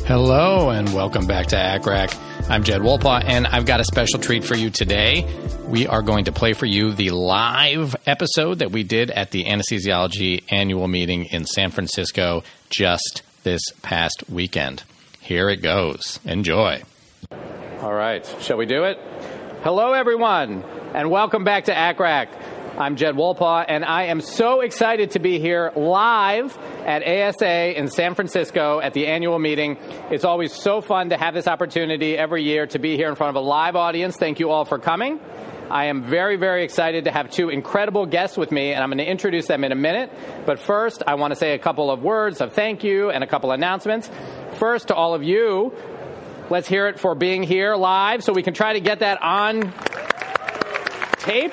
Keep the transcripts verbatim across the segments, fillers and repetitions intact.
Hello and welcome back to A C R A C. I'm Jed Wolpaw, and I've got a special treat for you today. We are going to play for you the live episode that we did at the Anesthesiology annual meeting in San Francisco just this past weekend. Here it goes. Enjoy. All right. Shall we do it? Hello, everyone, and welcome back to A C R A C. I'm Jed Wolpaw, and I am so excited to be here live at A S A in San Francisco at the annual meeting. It's always so fun to have this opportunity every year to be here in front of a live audience. Thank you all for coming. I am very, very excited to have two incredible guests with me, and I'm going to introduce them in a minute. But first, I want to say a couple of words of thank you and a couple of announcements. First, to all of you, let's hear it for being here live so we can try to get that on tape.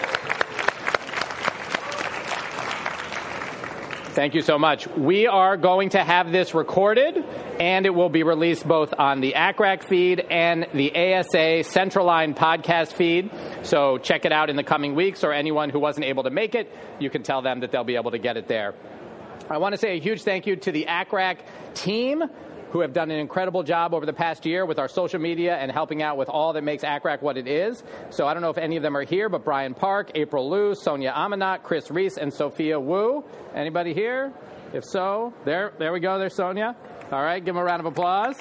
Thank you so much. We are going to have this recorded, and it will be released both on the A C R A C feed and the A S A Centraline podcast feed. So check it out in the coming weeks, or anyone who wasn't able to make it, you can tell them that they'll be able to get it there. I want to say a huge thank you to the A C R A C team, who have done an incredible job over the past year with our social media and helping out with all that makes A C R A C what it is. So I don't know if any of them are here, but Brian Park, April Liu, Sonia Amanat, Chris Reese, and Sophia Wu. Anybody here? If so, there, there we go. There's Sonia. All right, give them a round of applause.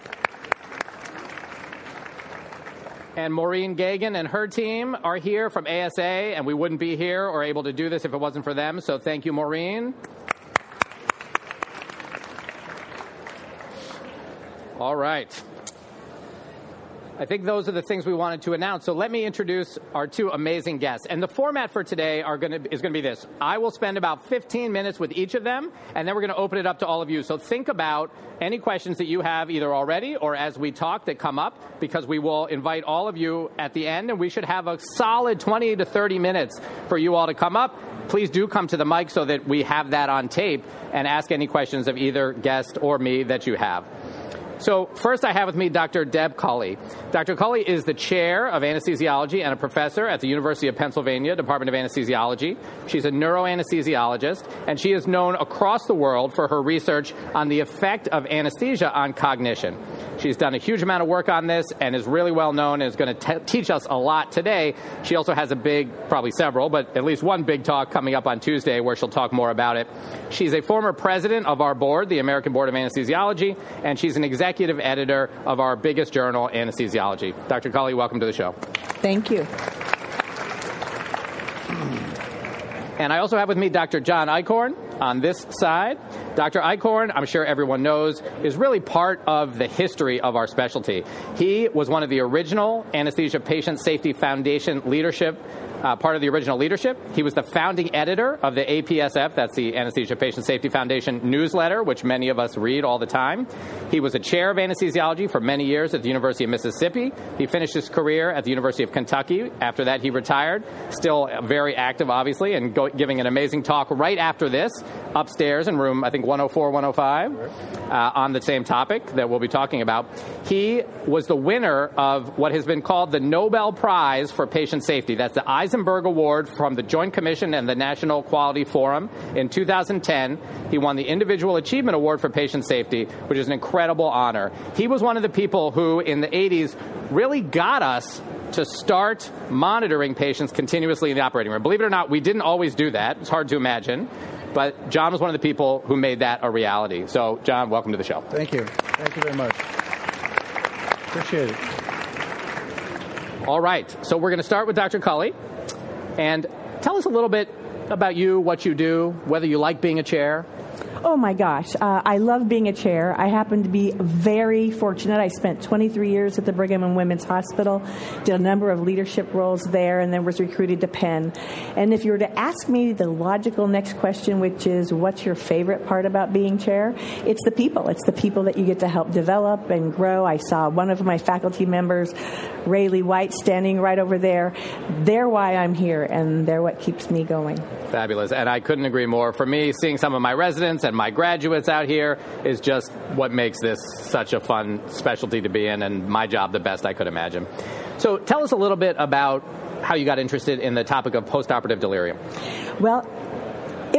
And Maureen Gagan and her team are here from A S A, and we wouldn't be here or able to do this if it wasn't for them. So thank you, Maureen. All right. I think those are the things we wanted to announce. So let me introduce our two amazing guests. And the format for today are going to, is going to be this. I will spend about fifteen minutes with each of them, and then we're going to open it up to all of you. So think about any questions that you have either already or as we talk that come up, because we will invite all of you at the end, and we should have a solid twenty to thirty minutes for you all to come up. Please do come to the mic so that we have that on tape and ask any questions of either guest or me that you have. So first I have with me Doctor Deb Culley. Doctor Culley is the chair of anesthesiology and a professor at the University of Pennsylvania Department of Anesthesiology. She's a neuroanesthesiologist, and she is known across the world for her research on the effect of anesthesia on cognition. She's done a huge amount of work on this and is really well known and is going to teach us a lot today. She also has a big, probably several, but at least one big talk coming up on Tuesday where she'll talk more about it. She's a former president of our board, the American Board of Anesthesiology, and she's an executive executive editor of our biggest journal, Anesthesiology. Doctor Culley, welcome to the show. Thank you. And I also have with me Doctor John Eichhorn on this side. Doctor Eichhorn, I'm sure everyone knows, is really part of the history of our specialty. He was one of the original Anesthesia Patient Safety Foundation leadership Uh, part of the original leadership. He was the founding editor of the A P S F, that's the Anesthesia Patient Safety Foundation newsletter, which many of us read all the time. He was a chair of anesthesiology for many years at the University of Mississippi. He finished his career at the University of Kentucky. After that, he retired, still very active, obviously, and go, giving an amazing talk right after this, upstairs in room, I think, one oh four, one oh five, uh, on the same topic that we'll be talking about. He was the winner of what has been called the Nobel Prize for Patient Safety. That's the Eisenberg Award from the Joint Commission and the National Quality Forum. In two thousand ten, he won the Individual Achievement Award for Patient Safety, which is an incredible honor. He was one of the people who, in the eighties, really got us to start monitoring patients continuously in the operating room. Believe it or not, we didn't always do that. It's hard to imagine. But John was one of the people who made that a reality. So, John, welcome to the show. Thank you. Thank you very much. Appreciate it. All right. So we're going to start with Doctor Culley. And tell us a little bit about you, what you do, whether you like being a chair. Oh, my gosh. Uh, I love being a chair. I happen to be very fortunate. I spent twenty-three years at the Brigham and Women's Hospital, did a number of leadership roles there, and then was recruited to Penn. And if you were to ask me the logical next question, which is, what's your favorite part about being chair? It's the people. It's the people that you get to help develop and grow. I saw one of my faculty members, Rayleigh White, standing right over there. They're why I'm here, and they're what keeps me going. Fabulous. And I couldn't agree more. For me, seeing some of my residents and my graduates out here is just what makes this such a fun specialty to be in, and my job the best I could imagine. So tell us a little bit about how you got interested in the topic of postoperative delirium. Well, it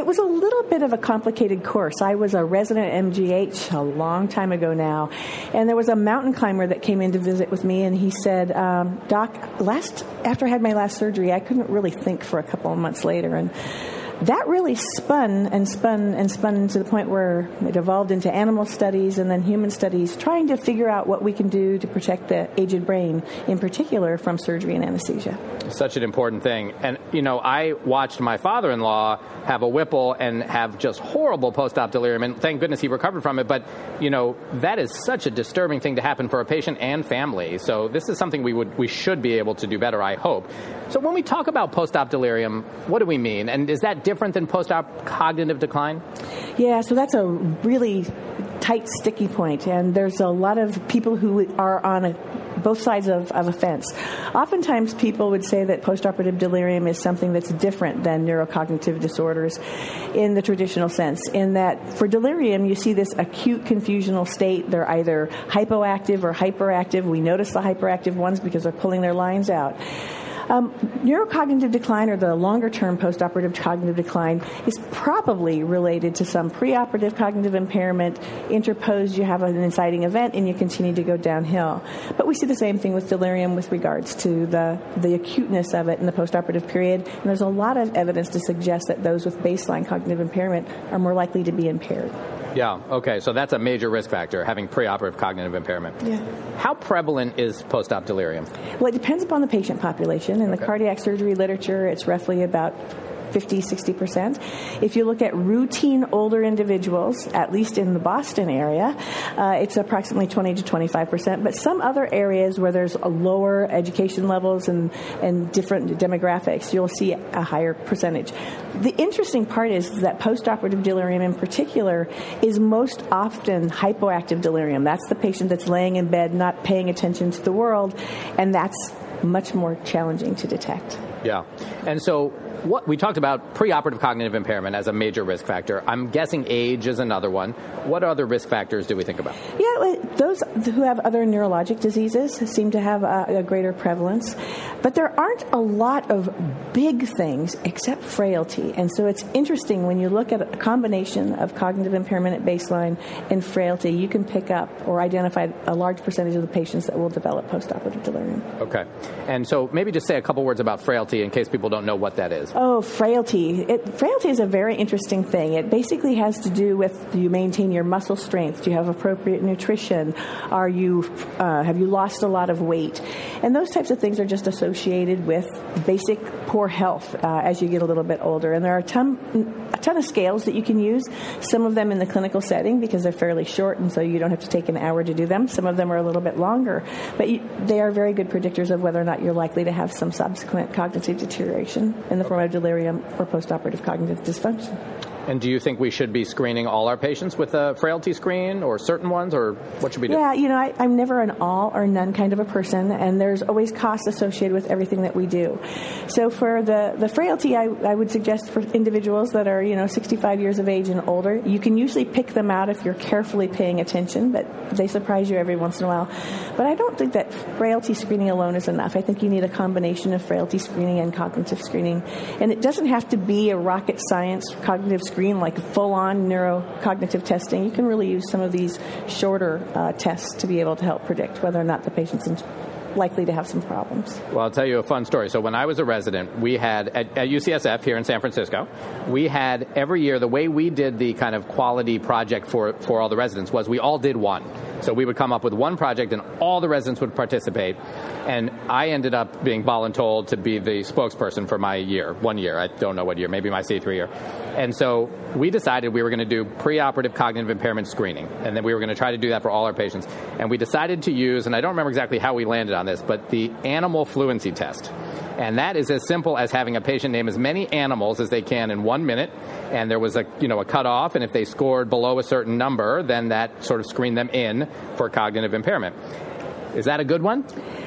it was a little bit of a complicated course. I was a resident at M G H a long time ago now, and there was a mountain climber that came in to visit with me, and he said, um, Doc, last after I had my last surgery, I couldn't really think for a couple of months later, and that really spun and spun and spun to the point where it evolved into animal studies and then human studies, trying to figure out what we can do to protect the aged brain, in particular from surgery and anesthesia. Such an important thing. And, you know, I watched my father-in-law have a Whipple and have just horrible post-op delirium, and thank goodness he recovered from it. But, you know, that is such a disturbing thing to happen for a patient and family. So this is something we would we should be able to do better, I hope. So when we talk about post-op delirium, what do we mean? And is that different than post-op cognitive decline? Yeah, so that's a really tight, sticky point, and there's a lot of people who are on a, both sides of, of a fence. Oftentimes people would say that postoperative delirium is something that's different than neurocognitive disorders in the traditional sense, in that for delirium you see this acute confusional state. They're either hypoactive or hyperactive. We notice the hyperactive ones because they're pulling their lines out. Um, neurocognitive decline, or the longer-term postoperative cognitive decline, is probably related to some preoperative cognitive impairment. Interposed, you have an inciting event, and you continue to go downhill. But we see the same thing with delirium with regards to the, the acuteness of it in the postoperative period. And there's a lot of evidence to suggest that those with baseline cognitive impairment are more likely to be impaired. Yeah, okay, so that's a major risk factor, having preoperative cognitive impairment. Yeah. How prevalent is post-op delirium? Well, it depends upon the patient population. In the Okay. cardiac surgery literature, it's roughly about fifty, sixty percent. If you look at routine older individuals, at least in the Boston area, uh, it's approximately twenty to twenty-five percent. But some other areas where there's a lower education levels and, and different demographics, you'll see a higher percentage. The interesting part is that postoperative delirium in particular is most often hypoactive delirium. That's the patient that's laying in bed, not paying attention to the world, and that's much more challenging to detect. Yeah. And so what we talked about preoperative cognitive impairment as a major risk factor. I'm guessing age is another one. What other risk factors do we think about? Yeah, well, those who have other neurologic diseases seem to have a, a greater prevalence. But there aren't a lot of big things except frailty. And so it's interesting when you look at a combination of cognitive impairment at baseline and frailty, you can pick up or identify a large percentage of the patients that will develop postoperative delirium. Okay. And so maybe just say a couple words about frailty in case people don't know what that is. Oh, frailty. It, frailty is a very interesting thing. It basically has to do with, do you maintain your muscle strength? Do you have appropriate nutrition? Are you uh, have you lost a lot of weight? And those types of things are just associated with basic poor health uh, as you get a little bit older. And there are a ton, a ton of scales that you can use, some of them in the clinical setting because they're fairly short and so you don't have to take an hour to do them. Some of them are a little bit longer. But you, they are very good predictors of whether or not you're likely to have some subsequent cognitive deterioration in the form of delirium or postoperative cognitive dysfunction. And do you think we should be screening all our patients with a frailty screen or certain ones, or what should we do? Yeah, you know, I, I'm never an all or none kind of a person, and there's always costs associated with everything that we do. So for the, the frailty, I, I would suggest for individuals that are, you know, sixty-five years of age and older, you can usually pick them out if you're carefully paying attention, but they surprise you every once in a while. But I don't think that frailty screening alone is enough. I think you need a combination of frailty screening and cognitive screening. And it doesn't have to be a rocket science cognitive screen like full-on neurocognitive testing. You can really use some of these shorter uh, tests to be able to help predict whether or not the patient's in- likely to have some problems. Well, I'll tell you a fun story. So when I was a resident, we had, at, at U C S F here in San Francisco, we had every year, the way we did the kind of quality project for, for all the residents was we all did one. So we would come up with one project and all the residents would participate. And I ended up being voluntold to be the spokesperson for my year, one year. I don't know what year, maybe my C three year. And so we decided we were going to do preoperative cognitive impairment screening. And then we were going to try to do that for all our patients. And we decided to use, and I don't remember exactly how we landed on this, but the animal fluency test. And that is as simple as having a patient name as many animals as they can in one minute. And there was a, you know, a cutoff. And if they scored below a certain number, then that sort of screened them in for cognitive impairment. Is that a good one?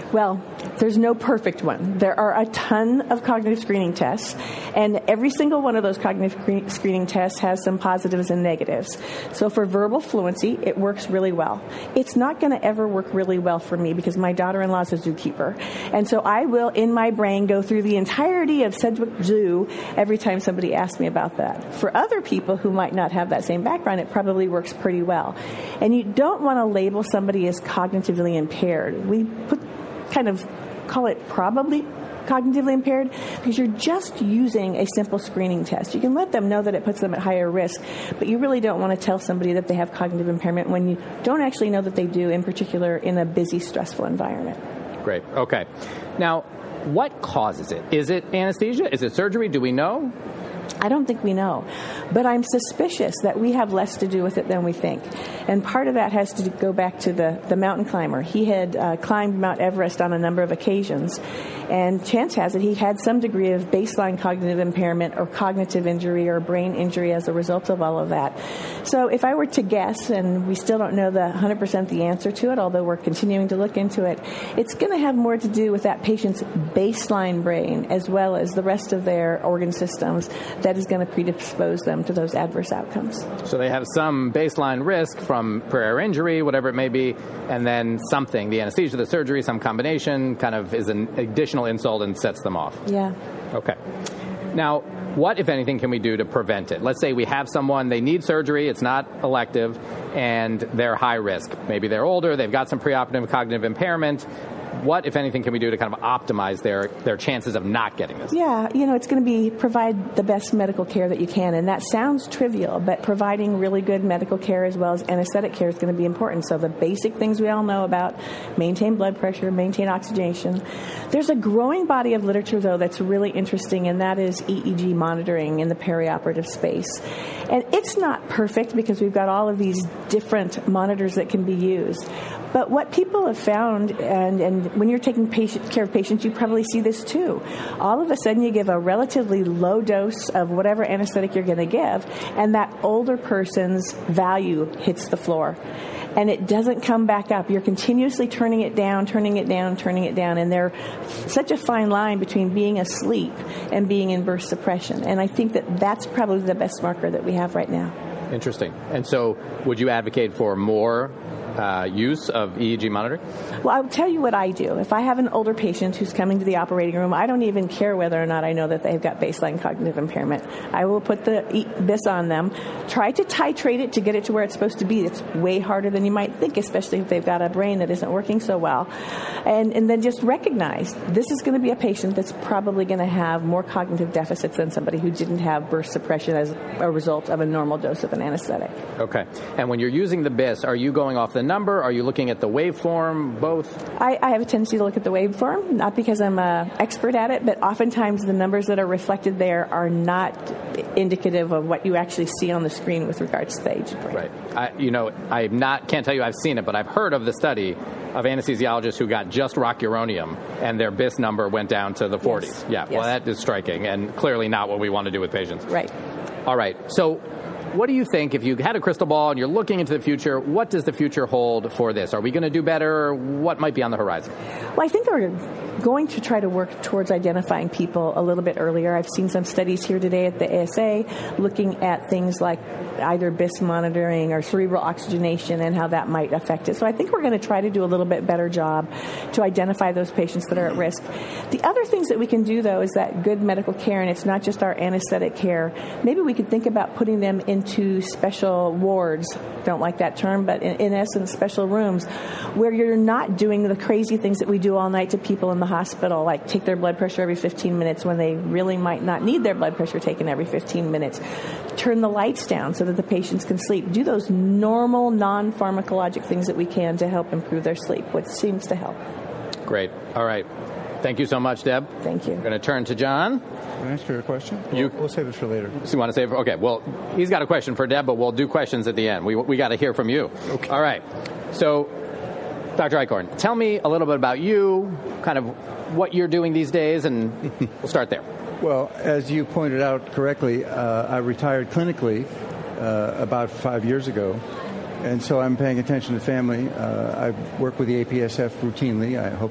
Well, there's no perfect one. There are a ton of cognitive screening tests, and every single one of those cognitive cre- screening tests has some positives and negatives. So for verbal fluency, it works really well. It's not going to ever work really well for me because my daughter-in-law is a zookeeper. And so I will, in my brain, go through the entirety of Sedgwick Zoo every time somebody asks me about that. For other people who might not have that same background, it probably works pretty well. And you don't want to label somebody as cognitively impaired. We put kind of call it probably cognitively impaired because you're just using a simple screening test. You can let them know that it puts them at higher risk, but you really don't want to tell somebody that they have cognitive impairment when you don't actually know that they do, in particular in a busy, stressful environment. Great. Okay. Now, what causes it? Is it anesthesia? Is it surgery? Do we know? I don't think we know, but I'm suspicious that we have less to do with it than we think. And part of that has to go back to the, the mountain climber. He had uh, climbed Mount Everest on a number of occasions, and chance has it he had some degree of baseline cognitive impairment or cognitive injury or brain injury as a result of all of that. So if I were to guess, and we still don't know the one hundred percent the answer to it, although we're continuing to look into it, it's going to have more to do with that patient's baseline brain as well as the rest of their organ systems that is going to predispose them to those adverse outcomes. So they have some baseline risk from prior injury, whatever it may be, and then something, the anesthesia, the surgery, some combination kind of is an additional insult and sets them off. Yeah. Okay. Now, what, if anything, can we do to prevent it? Let's say we have someone, they need surgery, it's not elective, and they're high risk. Maybe they're older, they've got some preoperative cognitive impairment. What, if anything, can we do to kind of optimize their, their chances of not getting this? Yeah, you know, it's going to be provide the best medical care that you can. And that sounds trivial, but providing really good medical care as well as anesthetic care is going to be important. So the basic things we all know about, maintain blood pressure, maintain oxygenation. There's a growing body of literature, though, that's really interesting, and that is E E G monitoring in the perioperative space. And it's not perfect because we've got all of these different monitors that can be used. But what people have found, and, and when you're taking patient, care of patients, you probably see this too. All of a sudden you give a relatively low dose of whatever anesthetic you're going to give, and that older person's value hits the floor. And it doesn't come back up. You're continuously turning it down, turning it down, turning it down. And there's such a fine line between being asleep and being in burst suppression. And I think that that's probably the best marker that we have right now. Interesting. And so would you advocate for more Uh, use of E E G monitoring? Well, I'll tell you what I do. If I have an older patient who's coming to the operating room, I don't even care whether or not I know that they've got baseline cognitive impairment. I will put the e- this on them, try to titrate it to get it to where it's supposed to be. It's way harder than you might think, especially if they've got a brain that isn't working so well. And, and then just recognize this is going to be a patient that's probably going to have more cognitive deficits than somebody who didn't have burst suppression as a result of a normal dose of an anesthetic. Okay. And when you're using the B I S, are you going off the number? Are you looking at the waveform? Both? I, I have a tendency to look at the waveform, not because I'm an expert at it, but oftentimes the numbers that are reflected there are not indicative of what you actually see on the screen with regards to the age of brain. Right. I, you know, I not can't tell you I've seen it, but I've heard of the study of anesthesiologists who got just rocuronium and their B I S number went down to the forties. Yes. Yeah. Yes. Well, that is striking and clearly not what we want to do with patients. Right. All right. So what do you think, if you had a crystal ball and you're looking into the future, what does the future hold for this? Are we going to do better? What might be on the horizon? Well, I think we're going to try to work towards identifying people a little bit earlier. I've seen some studies here today at the A S A looking at things like either B I S monitoring or cerebral oxygenation and how that might affect it. So I think we're going to try to do a little bit better job to identify those patients that are at risk. The other things that we can do, though, is that good medical care, and it's not just our anesthetic care. Maybe we could think about putting them into special wards, don't like that term, but in, in essence, special rooms where you're not doing the crazy things that we do all night to people in the hospital, like take their blood pressure every fifteen minutes when they really might not need their blood pressure taken every fifteen minutes. Turn the lights down so that the patients can sleep. Do those normal, non-pharmacologic things that we can to help improve their sleep, which seems to help. Great. All right. Thank you so much, Deb. Thank you. We're going to turn to John. Can I ask you a question? You, we'll, we'll save it for later. So you want to save it? Okay. Well, he's got a question for Deb, but we'll do questions at the end. We we got to hear from you. Okay. All right. So, Doctor Eichhorn, tell me a little bit about you, kind of what you're doing these days, and we'll start there. Well, as you pointed out correctly, uh, I retired clinically uh, about five years ago, and so I'm paying attention to family. Uh, I work with the A P S F routinely. I hope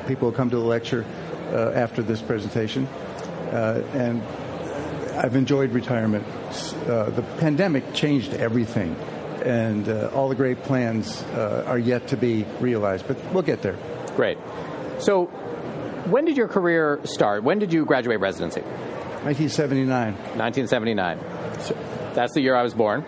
people will come to the lecture uh, after this presentation. Uh, and I've enjoyed retirement. Uh, the pandemic changed everything, and uh, all the great plans uh, are yet to be realized, but we'll get there. Great. So when did your career start? When did you graduate residency? nineteen seventy-nine. nineteen seventy-nine. So that's the year I was born.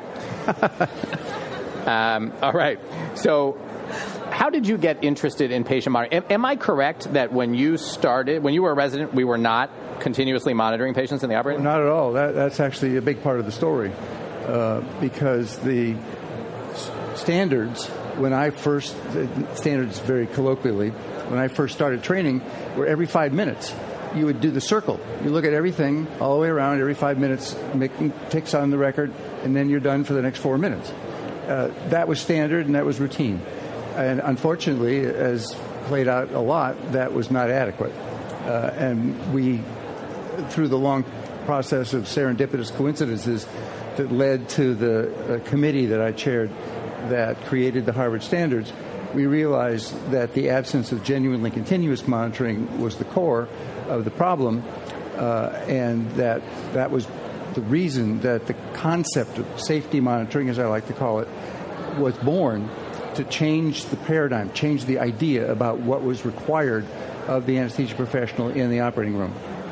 um, all right. So how did you get interested in patient monitoring? Am, am I correct that when you started, when you were a resident, we were not continuously monitoring patients in the operating room? Not at all. That, that's actually a big part of the story, uh, because the s- standards, when I first, standards very colloquially, when I first started training, were every five minutes. You would do the circle. You look at everything all the way around every five minutes, making ticks on the record, and then you're done for the next four minutes. Uh, that was standard and that was routine. And unfortunately, as played out a lot, that was not adequate. Uh, and we, through the long process of serendipitous coincidences that led to the uh, committee that I chaired that created the Harvard Standards, we realized that the absence of genuinely continuous monitoring was the core of the problem, uh, and that that was the reason that the concept of safety monitoring, as I like to call it, was born to change the paradigm, change the idea about what was required of the anesthesia professional in the operating room.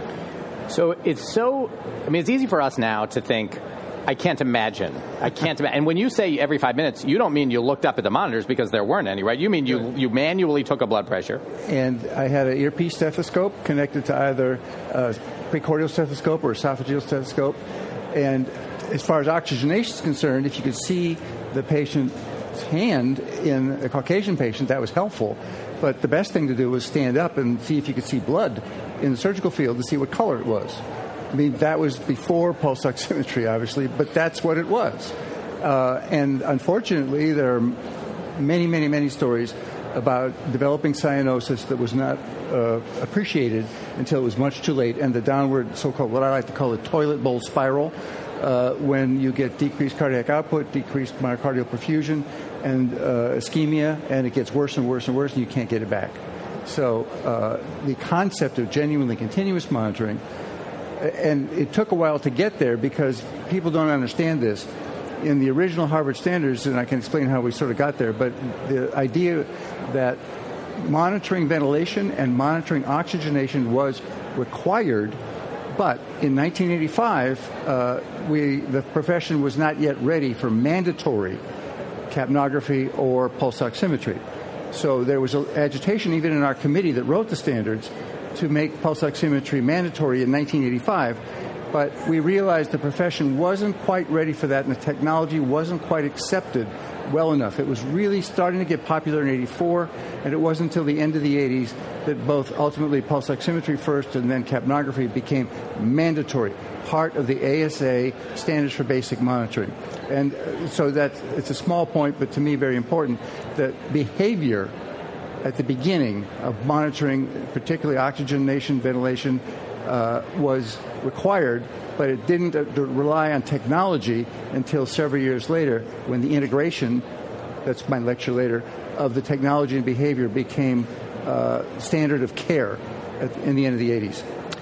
So it's so, I mean, it's easy for us now to think, I can't imagine. I can't imagine. And when you say every five minutes, you don't mean you looked up at the monitors because there weren't any, right? You mean you, you manually took a blood pressure. And I had an earpiece stethoscope connected to either a precordial stethoscope or esophageal stethoscope. And as far as oxygenation is concerned, if you could see the patient's hand in a Caucasian patient, that was helpful. But the best thing to do was stand up and see if you could see blood in the surgical field to see what color it was. I mean, that was before pulse oximetry, obviously, but that's what it was. Uh, and unfortunately, there are many, many, many stories about developing cyanosis that was not uh, appreciated until it was much too late, and the downward so-called, what I like to call the toilet bowl spiral, uh, when you get decreased cardiac output, decreased myocardial perfusion, and uh, ischemia, and it gets worse and worse and worse, and you can't get it back. So uh, the concept of genuinely continuous monitoring, and it took a while to get there because people don't understand this. In the original Harvard Standards, and I can explain how we sort of got there, but the idea that monitoring ventilation and monitoring oxygenation was required, but in nineteen eighty-five, uh, we the profession was not yet ready for mandatory capnography or pulse oximetry. So there was an agitation even in our committee that wrote the standards to make pulse oximetry mandatory in nineteen eighty-five, but we realized the profession wasn't quite ready for that and the technology wasn't quite accepted well enough. It was really starting to get popular in eighty-four, and it wasn't until the end of the eighties that both ultimately pulse oximetry first and then capnography became mandatory, part of the A S A Standards for Basic Monitoring. And so that it's a small point, but to me very important, that behavior at the beginning of monitoring, particularly oxygenation, ventilation, uh, was required, but it didn't uh, rely on technology until several years later when the integration, that's my lecture later, of the technology and behavior became uh, standard of care at, in the end of the eighties.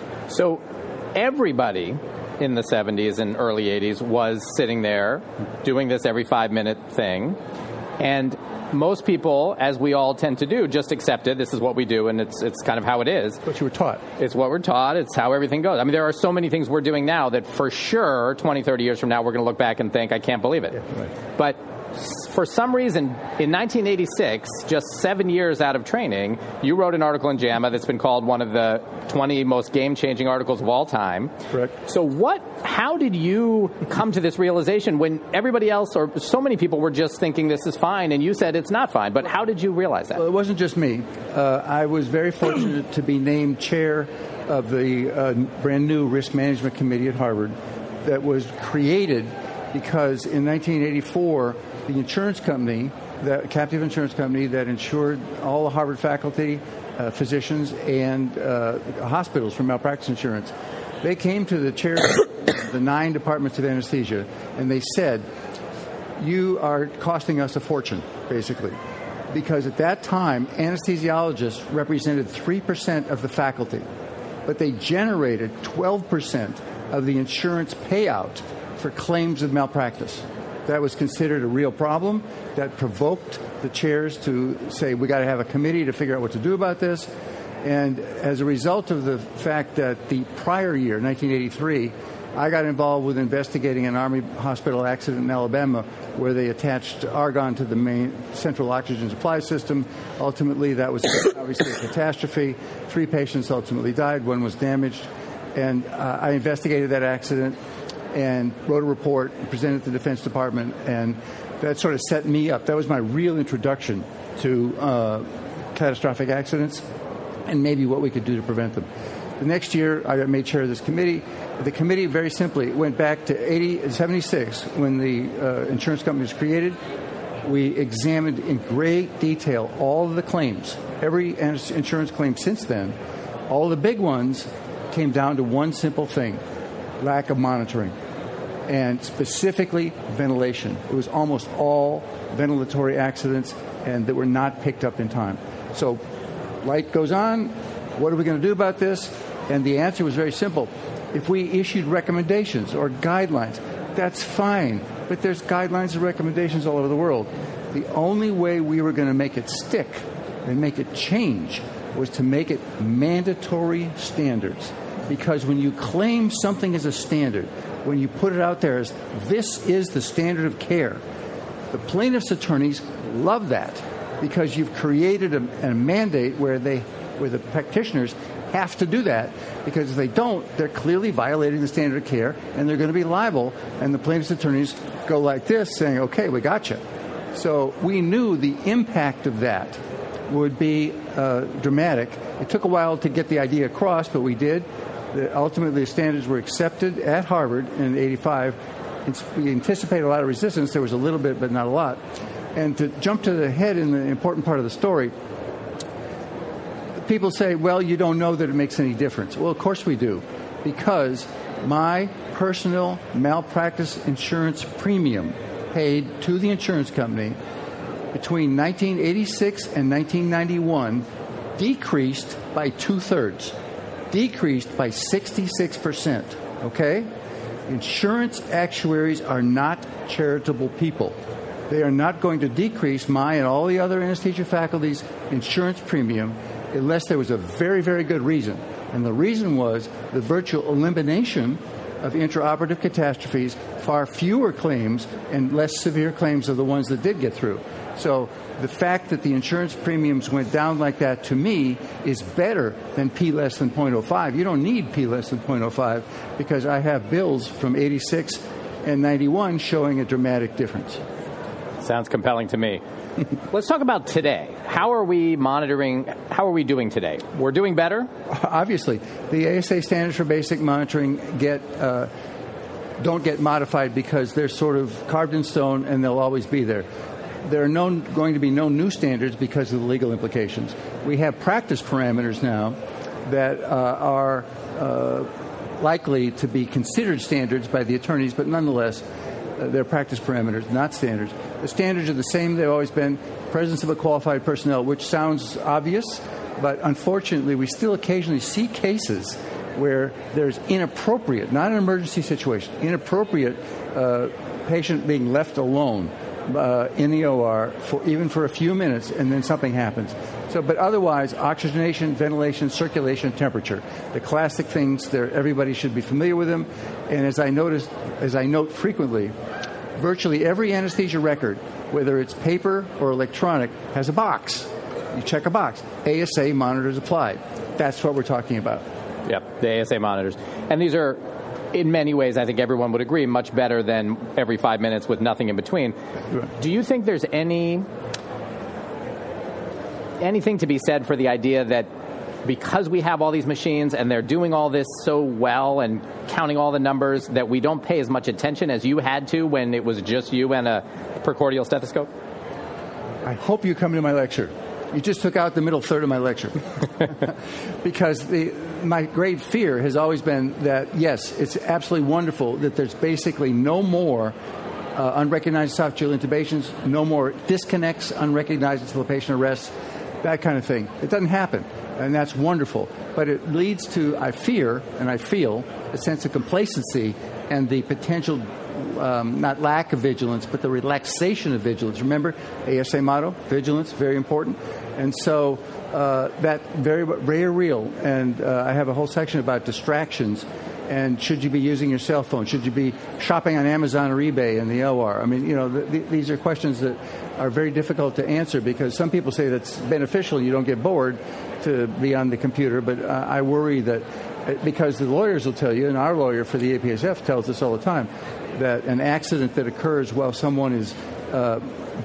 So everybody in the seventies and early eighties was sitting there doing this every five-minute thing, and most people, as we all tend to do, just accept it. This is what we do, and it's it's kind of how it is. What you were taught. It's what we're taught. It's how everything goes. I mean, there are so many things we're doing now that for sure twenty, thirty years from now, we're going to look back and think, I can't believe it. Yeah, right. But for some reason, in nineteen eighty-six, just seven years out of training, you wrote an article in JAMA that's been called one of the twenty most game-changing articles of all time. Correct. So what, how did you come to this realization when everybody else, or so many people, were just thinking this is fine, and you said it's not fine? But how did you realize that? Well, it wasn't just me. Uh, I was very fortunate to be named chair of the uh, brand new Risk Management Committee at Harvard that was created because in nineteen eighty-four, the insurance company, the captive insurance company that insured all the Harvard faculty, uh, physicians, and uh, hospitals for malpractice insurance, they came to the chair of the nine departments of anesthesia, and they said, you are costing us a fortune, basically. because at that time, anesthesiologists represented three percent of the faculty, but they generated twelve percent of the insurance payout for claims of malpractice. That was considered a real problem. That provoked the chairs to say, we got to have a committee to figure out what to do about this. And as a result of the fact that the prior year, nineteen eighty-three, I got involved with investigating an Army hospital accident in Alabama where they attached argon to the main central oxygen supply system. Ultimately, that was obviously a catastrophe. Three patients ultimately died. One was damaged. And uh, I investigated that accident and wrote a report and presented it to the Defense Department. And that sort of set me up. That was my real introduction to uh, catastrophic accidents and maybe what we could do to prevent them. The next year, I got made chair of this committee. The committee, very simply, went back to eighty, seventy-six when the uh, insurance company was created. We examined in great detail all of the claims, every insurance claim since then. All the big ones came down to one simple thing, lack of monitoring, and specifically ventilation. It was almost all ventilatory accidents and that were not picked up in time. So light goes on. What are we going to do about this? And the answer was very simple. If we issued recommendations or guidelines, that's fine. But there's guidelines and recommendations all over the world. The only way we were going to make it stick and make it change was to make it mandatory standards. Because when you claim something as a standard, when you put it out there as this is the standard of care, the plaintiff's attorneys love that because you've created a, a mandate where they, where the practitioners have to do that, because if they don't, they're clearly violating the standard of care and they're going to be liable. And the plaintiff's attorneys go like this, saying, okay, we got you. So we knew the impact of that would be uh, dramatic. It took a while to get the idea across, but we did. The, ultimately, the standards were accepted at Harvard in eighty-five. It's, we anticipated a lot of resistance. There was a little bit, but not a lot. And to jump to the head in the important part of the story, people say, well, you don't know that it makes any difference. Well, of course we do, because my personal malpractice insurance premium paid to the insurance company between nineteen eighty-six and nineteen ninety-one decreased by two-thirds, decreased by sixty-six percent, okay? Insurance actuaries are not charitable people. They are not going to decrease my and all the other anesthesia faculty's insurance premium unless there was a very, very good reason. And the reason was the virtual elimination of intraoperative catastrophes, far fewer claims and less severe claims are the ones that did get through. So the fact that the insurance premiums went down like that, to me, is better than P less than zero point zero five. You don't need P less than zero point zero five because I have bills from eighty-six and ninety-one showing a dramatic difference. Sounds compelling to me. Let's talk about today. How are we monitoring? How are we doing today? We're doing better? Obviously. The A S A standards for basic monitoring get uh, don't get modified because they're sort of carved in stone and they'll always be there. There are no, going to be no new standards because of the legal implications. We have practice parameters now that uh, are uh, likely to be considered standards by the attorneys, but nonetheless, uh, they're practice parameters, not standards. The standards are the same they've always been. Presence of a qualified personnel, which sounds obvious, but unfortunately we still occasionally see cases where there's inappropriate, not an emergency situation, inappropriate uh, patient being left alone uh, in the O R for even for a few minutes, and then something happens. So, but otherwise, oxygenation, ventilation, circulation, temperature, the classic things. There, everybody should be familiar with them. And as I noticed, as I note frequently, virtually every anesthesia record, whether it's paper or electronic, has a box. You check a box. A S A monitors applied. That's what we're talking about. Yep, the A S A monitors. And these are, in many ways, I think everyone would agree, much better than every five minutes with nothing in between. Right. Do you think there's any anything to be said for the idea that because we have all these machines and they're doing all this so well and counting all the numbers, that we don't pay as much attention as you had to when it was just you and a precordial stethoscope? I hope you come to my lecture. You just took out the middle third of my lecture. Because the, my great fear has always been that, yes, it's absolutely wonderful that there's basically no more uh, unrecognized esophageal intubations, no more disconnects unrecognized until the patient arrests, that kind of thing. It doesn't happen, and that's wonderful. But it leads to, I fear, and I feel, a sense of complacency and the potential, um, not lack of vigilance, but the relaxation of vigilance. Remember, A S A motto, vigilance, very important. And so uh, that very, very real. And uh, I have a whole section about distractions. And should you be using your cell phone? Should you be shopping on Amazon or eBay in the O R? I mean, you know, th- th- these are questions that are very difficult to answer because some people say that's beneficial. You don't get bored to be on the computer. But uh, I worry that because the lawyers will tell you, and our lawyer for the A P S F tells us all the time, that an accident that occurs while someone is uh,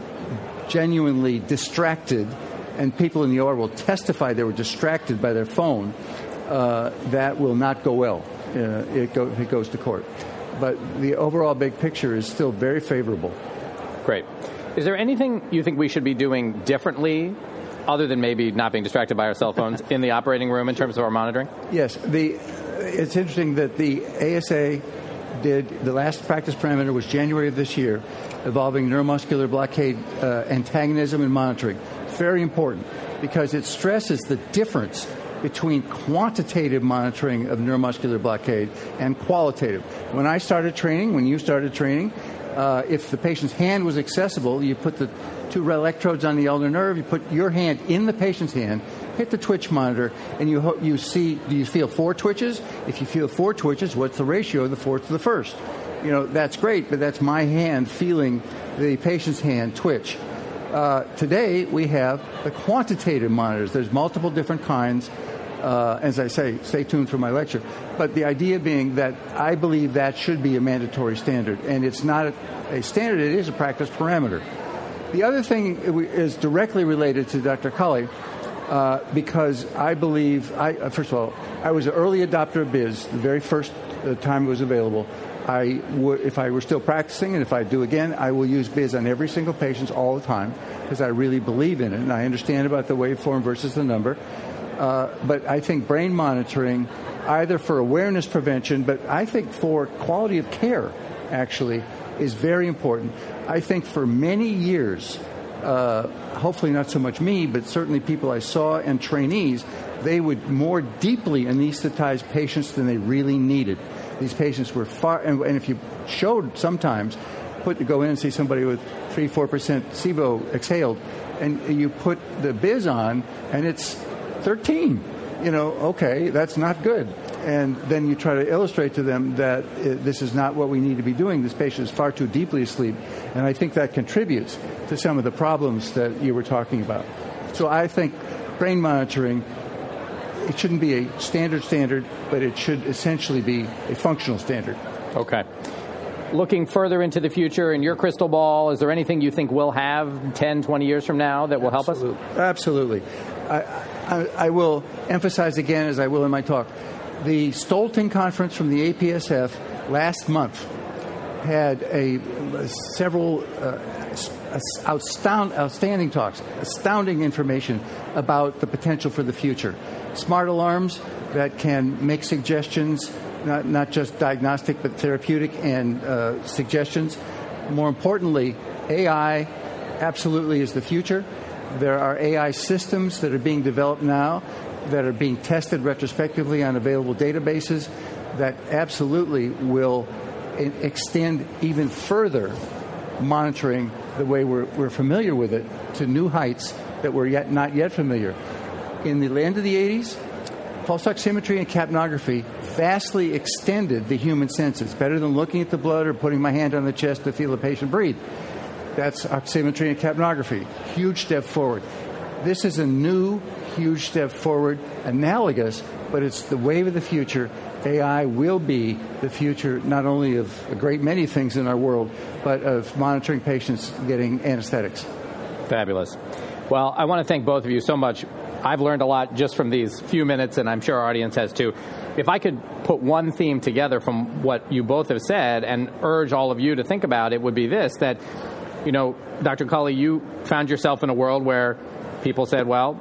genuinely distracted, and people in the O R will testify they were distracted by their phone, uh, that will not go well. Uh, it, go, it goes to court. But the overall big picture is still very favorable. Great. Is there anything you think we should be doing differently other than maybe not being distracted by our cell phones in the operating room in terms of our monitoring? Yes. The, it's interesting that the A S A did, the last practice parameter was January of this year, involving neuromuscular blockade uh, antagonism and monitoring. It's very important because it stresses the difference between quantitative monitoring of neuromuscular blockade and qualitative. When I started training, when you started training, uh, if the patient's hand was accessible, you put the two electrodes on the ulnar nerve, you put your hand in the patient's hand, hit the twitch monitor, and you ho- you see, do you feel four twitches? If you feel four twitches, what's the ratio of the fourth to the first? You know, that's great, but that's my hand feeling the patient's hand twitch. Uh, today, we have the quantitative monitors. There's multiple different kinds. Uh, as I say, stay tuned for my lecture. But the idea being that I believe that should be a mandatory standard. And it's not a, a standard, it is a practice parameter. The other thing is directly related to Doctor Cully, uh, because I believe, I, uh, first of all, I was an early adopter of B I Z the very first uh, time it was available. I would, if I were still practicing, and if I do again, I will use B I Z on every single patient all the time, because I really believe in it, and I understand about the waveform versus the number. Uh, but I think brain monitoring, either for awareness prevention, but I think for quality of care, actually, is very important. I think for many years, uh, hopefully not so much me, but certainly people I saw and trainees, they would more deeply anesthetize patients than they really needed. These patients were far, and, and if you showed sometimes, put go in and see somebody with three, four percent SIBO exhaled, and you put the B I Z on, and it's thirteen. You know, okay, that's not good. And then you try to illustrate to them that it, this is not what we need to be doing. This patient is far too deeply asleep. And I think that contributes to some of the problems that you were talking about. So I think brain monitoring, it shouldn't be a standard standard, but it should essentially be a functional standard. Okay. Looking further into the future, in your crystal ball, is there anything you think we'll have ten, twenty years from now that will help us? Absolutely. I, I, I will emphasize again, as I will in my talk, the Stolten conference from the A P S F last month had a several uh, outstanding, outstanding talks, astounding information about the potential for the future. Smart alarms that can make suggestions, not, not just diagnostic, but therapeutic and uh, suggestions. More importantly, A I absolutely is the future. There are A I systems that are being developed now that are being tested retrospectively on available databases that absolutely will extend even further monitoring the way we're, we're familiar with it to new heights that we're yet not yet familiar. In the end of the eighties, pulse oximetry and capnography vastly extended the human senses, better than looking at the blood or putting my hand on the chest to feel the patient breathe. That's oximetry and capnography. Huge step forward. This is a new, huge step forward, analogous, but it's the wave of the future. A I will be the future not only of a great many things in our world, but of monitoring patients getting anesthetics. Fabulous. Well, I want to thank both of you so much. I've learned a lot just from these few minutes, and I'm sure our audience has too. If I could put one theme together from what you both have said and urge all of you to think about, it would be this, that, you know, Doctor Cully, you found yourself in a world where people said, well,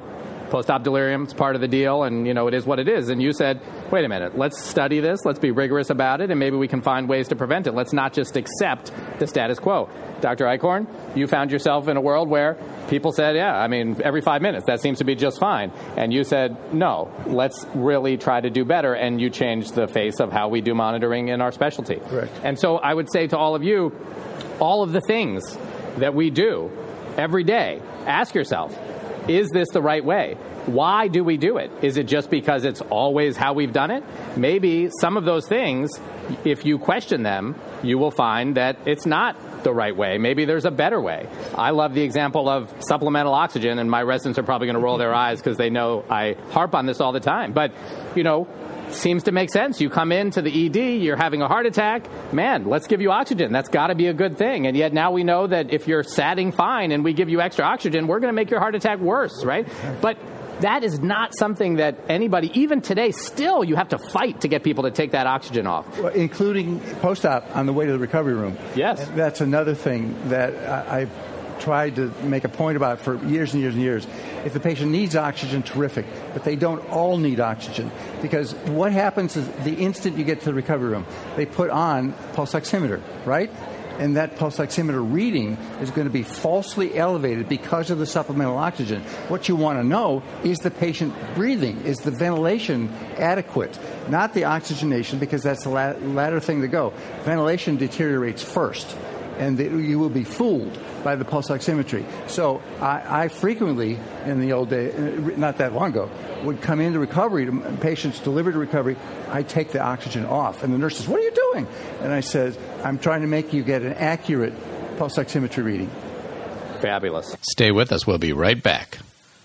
post-op delirium is part of the deal, and, you know, it is what it is. And you said, wait a minute, let's study this, let's be rigorous about it, and maybe we can find ways to prevent it. Let's not just accept the status quo. Doctor Eichhorn, you found yourself in a world where people said, yeah, I mean, every five minutes, that seems to be just fine. And you said, no, let's really try to do better, and you changed the face of how we do monitoring in our specialty. Correct. And so I would say to all of you, all of the things that we do every day, ask yourself, is this the right way? Why do we do it? Is it just because it's always how we've done it? Maybe some of those things, if you question them, you will find that it's not the right way. Maybe there's a better way. I love the example of supplemental oxygen, and my residents are probably going to roll their eyes because they know I harp on this all the time. But, you know, seems to make sense. You come into the E D, you're having a heart attack. Man, let's give you oxygen. That's got to be a good thing. And yet now we know that if you're satting fine and we give you extra oxygen, we're going to make your heart attack worse, right? But that is not something that anybody, even today, still you have to fight to get people to take that oxygen off. Well, including post-op on the way to the recovery room. Yes. And that's another thing that I, I've tried to make a point about for years and years and years. If the patient needs oxygen, terrific, but they don't all need oxygen, because what happens is the instant you get to the recovery room, they put on pulse oximeter, right? And that pulse oximeter reading is going to be falsely elevated because of the supplemental oxygen. What you want to know is the patient breathing, is the ventilation adequate, not the oxygenation, because that's the latter thing to go. Ventilation deteriorates first, and the, you will be fooled by the pulse oximetry. So I, I frequently, in the old day, not that long ago, would come into recovery, to patients delivered to recovery, I take the oxygen off. And the nurse says, what are you doing? And I said, I'm trying to make you get an accurate pulse oximetry reading. Fabulous. Stay with us. We'll be right back.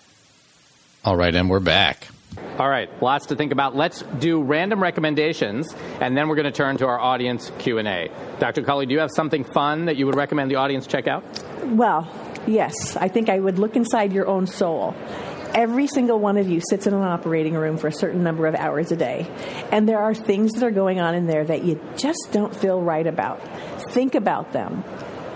All right, and we're back. All right, lots to think about. Let's do random recommendations, and then we're going to turn to our audience Q and A. Doctor Cully, do you have something fun that you would recommend the audience check out? Well, yes. I think I would look inside your own soul. Every single one of you sits in an operating room for a certain number of hours a day, and there are things that are going on in there that you just don't feel right about. Think about them.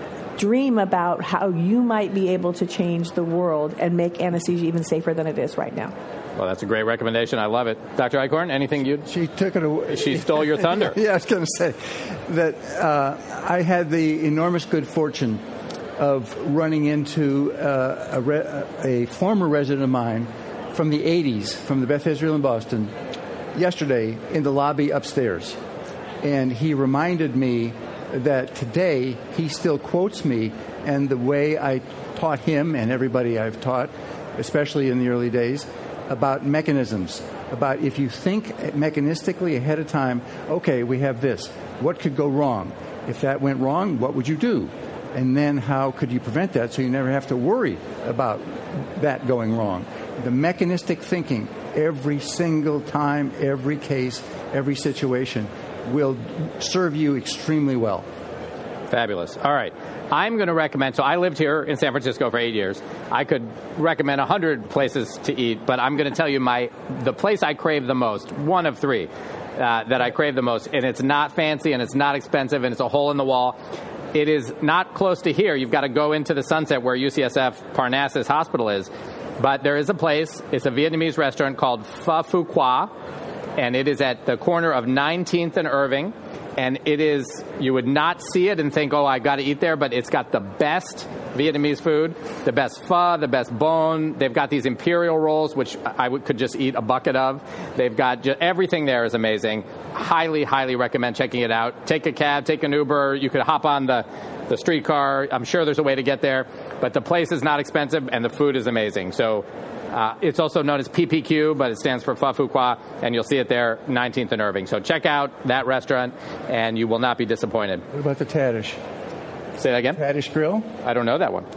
Dream about how you might be able to change the world and make anesthesia even safer than it is right now. Well, that's a great recommendation. I love it. Doctor Eichhorn, anything you? She took it away. She stole your thunder. Yeah, I was going to say that uh, I had the enormous good fortune of running into uh, a, re- a former resident of mine from the eighties, from the Beth Israel in Boston, yesterday in the lobby upstairs. And he reminded me that today he still quotes me, and the way I taught him and everybody I've taught, especially in the early days, about mechanisms, about if you think mechanistically ahead of time, okay, we have this. What could go wrong? If that went wrong, what would you do? And then how could you prevent that so you never have to worry about that going wrong? The mechanistic thinking, every single time, every case, every situation, will serve you extremely well. Fabulous. All right. I'm going to recommend, so I lived here in San Francisco for eight years. I could recommend one hundred places to eat, but I'm going to tell you my the place I crave the most, one of three uh, that I crave the most, and it's not fancy and it's not expensive and it's a hole in the wall. It is not close to here. You've got to go into the Sunset where U C S F Parnassus Hospital is. But there is a place, it's a Vietnamese restaurant called Pho Phu Qua, and it is at the corner of nineteenth and Irving. And it is, you would not see it and think, oh, I got to eat there, but it's got the best Vietnamese food, the best pho, the best bone. They've got these imperial rolls, which I would, could just eat a bucket of. They've got, just, everything there is amazing. Highly, highly recommend checking it out. Take a cab, take an Uber. You could hop on the, the streetcar. I'm sure there's a way to get there. But the place is not expensive, and the food is amazing. So Uh, it's also known as P P Q, but it stands for Pho Phu Qua, and you'll see it there, nineteenth and Irving. So check out that restaurant, and you will not be disappointed. What about the Tadish? Say that again? Tadish Grill? I don't know that one.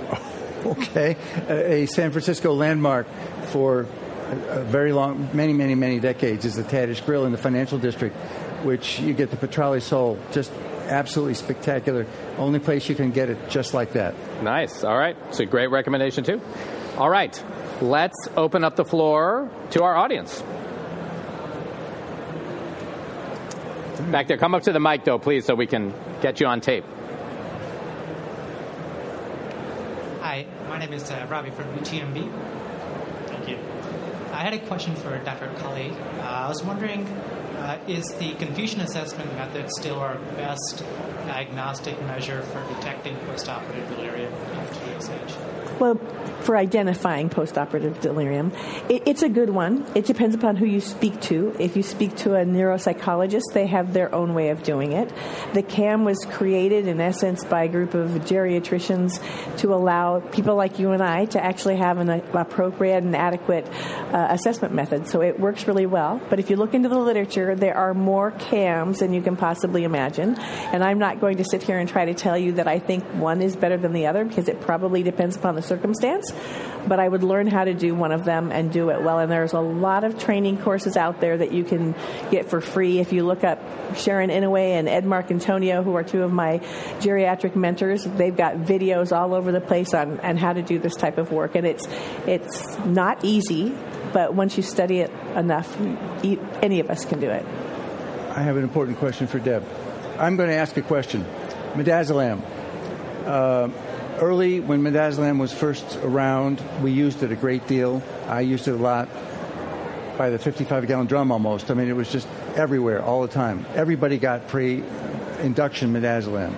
Okay. A, a San Francisco landmark for a very long, many, many, many decades is the Tadish Grill in the Financial District, which you get the petrale sole, just absolutely spectacular. Only place you can get it just like that. Nice. All right. It's a great recommendation, too. All right. Let's open up the floor to our audience. Back there, come up to the mic, though, please, so we can get you on tape. Hi, my name is uh, Ravi from U T M B. Thank you. I had a question for Doctor Kali. Uh, I was wondering, uh, is the confusion assessment method still our best diagnostic measure for detecting postoperative delirium in T S H? Well, for identifying postoperative delirium, it, it's a good one. It depends upon who you speak to. If you speak to a neuropsychologist, they have their own way of doing it. The C A M was created, in essence, by a group of geriatricians to allow people like you and I to actually have an appropriate and adequate uh, assessment method. So it works really well. But if you look into the literature, there are more C A Ms than you can possibly imagine. And I'm not going to sit here and try to tell you that I think one is better than the other, because it probably depends upon the circumstance, but I would learn how to do one of them and do it well. And there's a lot of training courses out there that you can get for free. If you look up Sharon Inouye and Ed Marcantonio, who are two of my geriatric mentors, they've got videos all over the place on, on how to do this type of work. And it's it's not easy, but once you study it enough, any of us can do it. I have an important question for Deb. I'm going to ask a question. Midazolam. Uh, Early, when midazolam was first around, we used it a great deal. I used it a lot, by the fifty-five gallon drum almost. I mean, it was just everywhere, all the time. Everybody got pre-induction midazolam.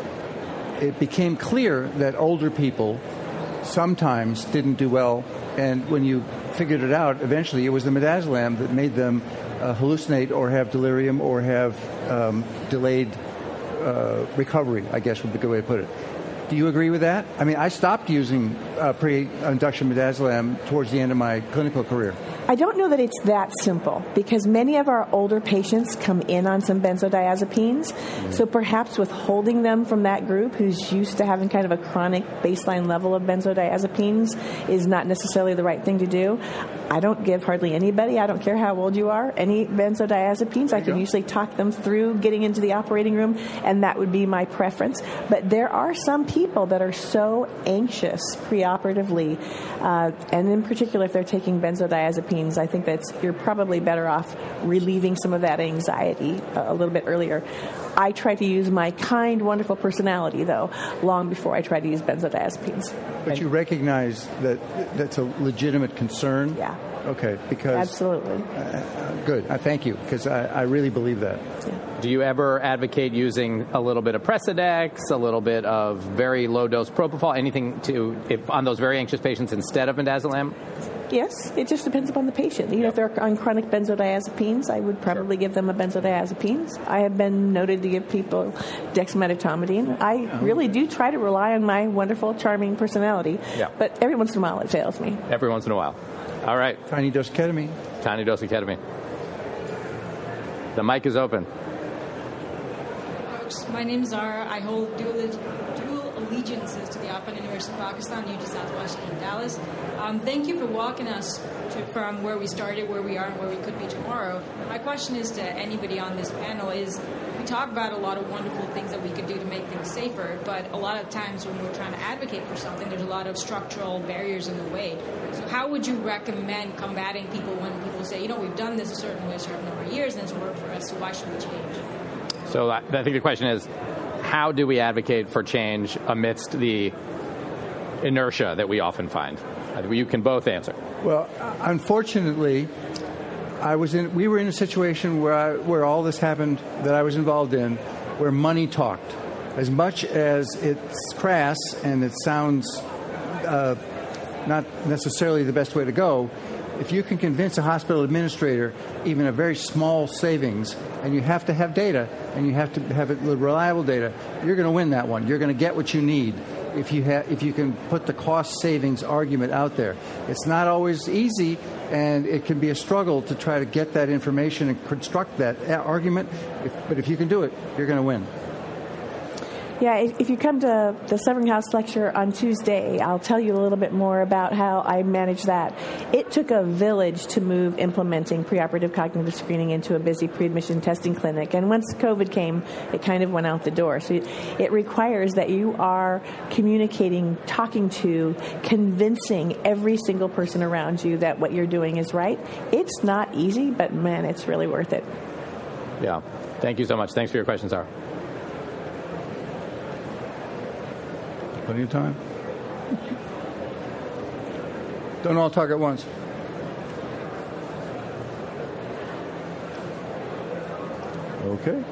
It became clear that older people sometimes didn't do well, and when you figured it out, eventually it was the midazolam that made them uh, hallucinate or have delirium or have um, delayed uh, recovery, I guess would be a good way to put it. Do you agree with that? I mean, I stopped using uh, pre-induction midazolam towards the end of my clinical career. I don't know that it's that simple, because many of our older patients come in on some benzodiazepines. Mm-hmm. So perhaps withholding them from that group who's used to having kind of a chronic baseline level of benzodiazepines is not necessarily the right thing to do. I don't give hardly anybody, I don't care how old you are, any benzodiazepines. I can go. usually talk them through getting into the operating room, and that would be my preference. But there are some people that are so anxious preoperatively, uh, and in particular if they're taking benzodiazepines, I think that's you're probably better off relieving some of that anxiety a, a little bit earlier. I try to use my kind, wonderful personality, though, long before I try to use benzodiazepines. But and you recognize that that's a legitimate concern? Yeah. Okay, because... Absolutely. Uh, good. I thank you, because I, I really believe that. Yeah. Do you ever advocate using a little bit of Precedex, a little bit of very low-dose propofol, anything to if, on those very anxious patients instead of midazolam? Yes, it just depends upon the patient. You know, if they're on chronic benzodiazepines, I would probably give them a benzodiazepines. I have been noted to give people dexmedetomidine. I really do try to rely on my wonderful, charming personality, yeah. but every once in a while it fails me. Every once in a while. All right. Tiny dose of ketamine. Tiny dose of ketamine. The mic is open. My name is Zara. I hold dual, dual allegiances to the Afghan University of Pakistan, U T Southwestern in Dallas. Um, thank you for walking us to, from where we started, where we are, and where we could be tomorrow. My question is to anybody on this panel is, we talk about a lot of wonderful things that we could do to make things safer, but a lot of times when we're trying to advocate for something, there's a lot of structural barriers in the way. So how would you recommend combating people when people say, you know, we've done this a certain way a certain number of years and it's worked for us, so why should we change? So I think the question is, how do we advocate for change amidst the inertia that we often find? You can both answer. Well, unfortunately, I was in. We were in a situation where I, where all this happened that I was involved in, where money talked. As much as it's crass and it sounds uh, not necessarily the best way to go, if you can convince a hospital administrator, even a very small savings, and you have to have data, and you have to have it reliable data, you're going to win that one. You're going to get what you need if you ha- if you can put the cost savings argument out there. It's not always easy, and it can be a struggle to try to get that information and construct that argument. If, but if you can do it, you're going to win. Yeah, if, if you come to the Severing House lecture on Tuesday, I'll tell you a little bit more about how I manage that. It took a village to move implementing preoperative cognitive screening into a busy pre-admission testing clinic. And once COVID came, it kind of went out the door. So it, it requires that you are communicating, talking to, convincing every single person around you that what you're doing is right. It's not easy, but man, it's really worth it. Yeah. Thank you so much. Thanks for your question, Sarah. Plenty of time. Don't all talk at once. Okay.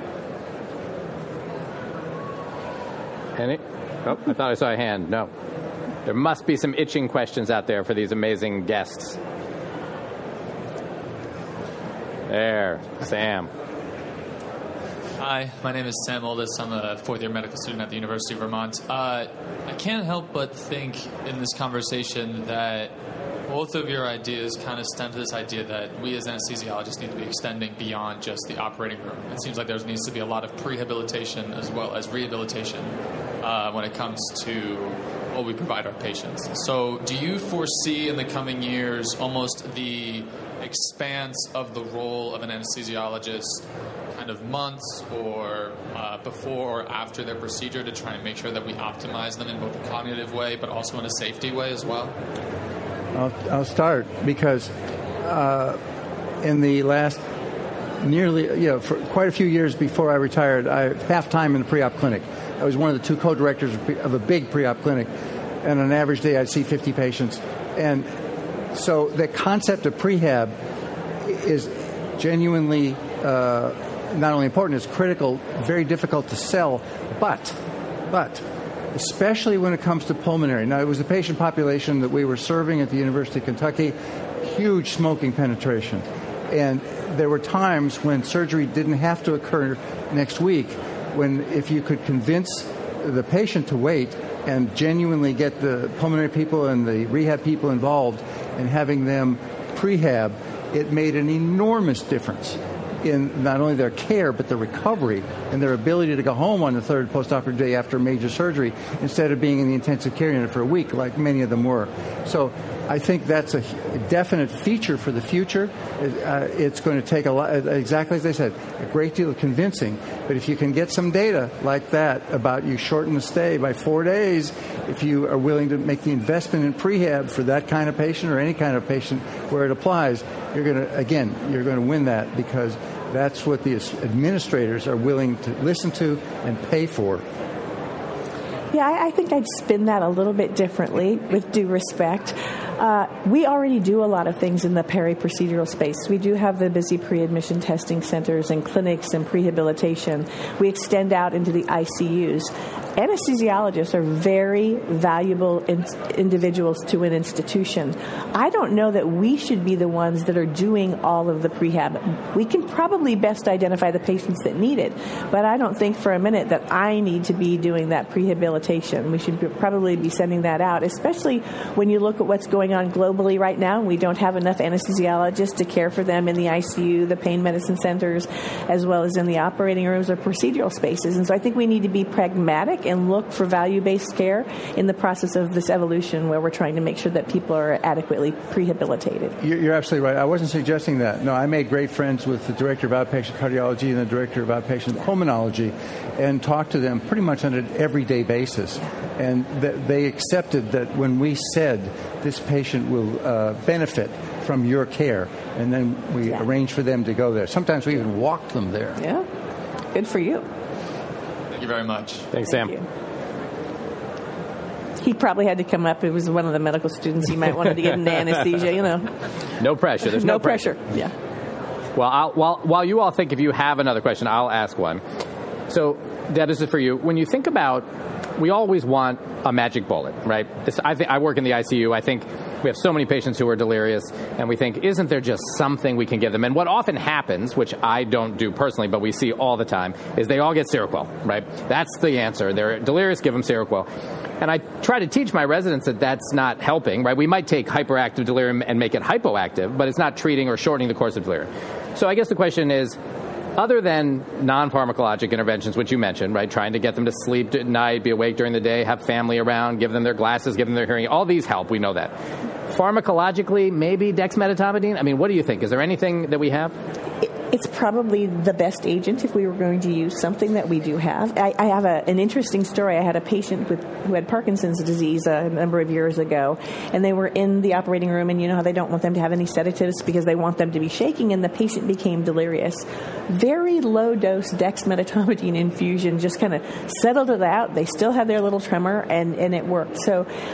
Any? Oh, I thought I saw a hand. No. There must be some itching questions out there for these amazing guests. There, Sam. Hi, my name is Sam Oldis. I'm a fourth-year medical student at the University of Vermont. Uh, I can't help but think in this conversation that both of your ideas kind of stem to this idea that we as anesthesiologists need to be extending beyond just the operating room. It seems like there needs to be a lot of prehabilitation as well as rehabilitation uh, when it comes to what we provide our patients. So do you foresee in the coming years almost the expanse of the role of an anesthesiologist kind of months or uh, before or after their procedure to try and make sure that we optimize them in both a cognitive way but also in a safety way as well? I'll, I'll start because uh, in the last nearly, you know, for quite a few years before I retired, I half time in the pre-op clinic. I was one of the two co-directors of a big pre-op clinic, and on an average day I'd see fifty patients. And so the concept of prehab is genuinely uh, not only important, it's critical, very difficult to sell, but, but, especially when it comes to pulmonary. Now, it was the patient population that we were serving at the University of Kentucky, huge smoking penetration. And there were times when surgery didn't have to occur next week, when if you could convince the patient to wait and genuinely get the pulmonary people and the rehab people involved and having them prehab, it made an enormous difference in not only their care, but the recovery and their ability to go home on the third postoperative day after major surgery instead of being in the intensive care unit for a week, like many of them were. So I think that's a definite feature for the future. Uh, it's going to take a lot, exactly as I said, a great deal of convincing. But if you can get some data like that about you shorten the stay by four days, if you are willing to make the investment in prehab for that kind of patient or any kind of patient where it applies, you're going to, again, you're going to win that because that's what the administrators are willing to listen to and pay for. Yeah, I, I think I'd spin that a little bit differently, with due respect. Uh, we already do a lot of things in the peri-procedural space. We do have the busy pre-admission testing centers and clinics and prehabilitation. We extend out into the I C Us. Anesthesiologists are very valuable in- individuals to an institution. I don't know that we should be the ones that are doing all of the prehab. We can probably best identify the patients that need it, but I don't think for a minute that I need to be doing that prehabilitation. We should be, probably be sending that out, especially when you look at what's going on globally right now. We don't have enough anesthesiologists to care for them in the I C U, the pain medicine centers, as well as in the operating rooms or procedural spaces. And so I think we need to be pragmatic and look for value-based care in the process of this evolution where we're trying to make sure that people are adequately prehabilitated. You're absolutely right. I wasn't suggesting that. No, I made great friends with the director of outpatient cardiology and the director of outpatient pulmonology and talked to them pretty much on an everyday basis. And th- they accepted that when we said this patient will uh, benefit from your care, and then we yeah. arranged for them to go there. Sometimes we even walked them there. Yeah, good for you. Thank you very much. Thanks, Sam. Thank you. He probably had to come up. It was one of the medical students. He might wanted to get into anesthesia, you know. No pressure. There's no, no pressure. pressure. Yeah. Well, I'll, while, while you all think if you have another question, I'll ask one. So, Deb, this is for you. When you think about, we always want a magic bullet, right? It's, I, th- I work in the I C U. I think we have so many patients who are delirious, and we think, isn't there just something we can give them? And what often happens, which I don't do personally, but we see all the time, is they all get Seroquel, right? That's the answer. They're delirious, give them Seroquel. And I try to teach my residents that that's not helping, right? We might take hyperactive delirium and make it hypoactive, but it's not treating or shortening the course of delirium. So I guess the question is, other than non-pharmacologic interventions, which you mentioned, right, trying to get them to sleep at night, be awake during the day, have family around, give them their glasses, give them their hearing, all these help, we know that. Pharmacologically, maybe dexmedetomidine? I mean, what do you think? Is there anything that we have? It's probably the best agent if we were going to use something that we do have. I, I have a, an interesting story. I had a patient with, who had Parkinson's disease a number of years ago, and they were in the operating room, and you know how they don't want them to have any sedatives because they want them to be shaking, and the patient became delirious. Very low-dose dexmedetomidine infusion just kind of settled it out. They still had their little tremor, and, and it worked. So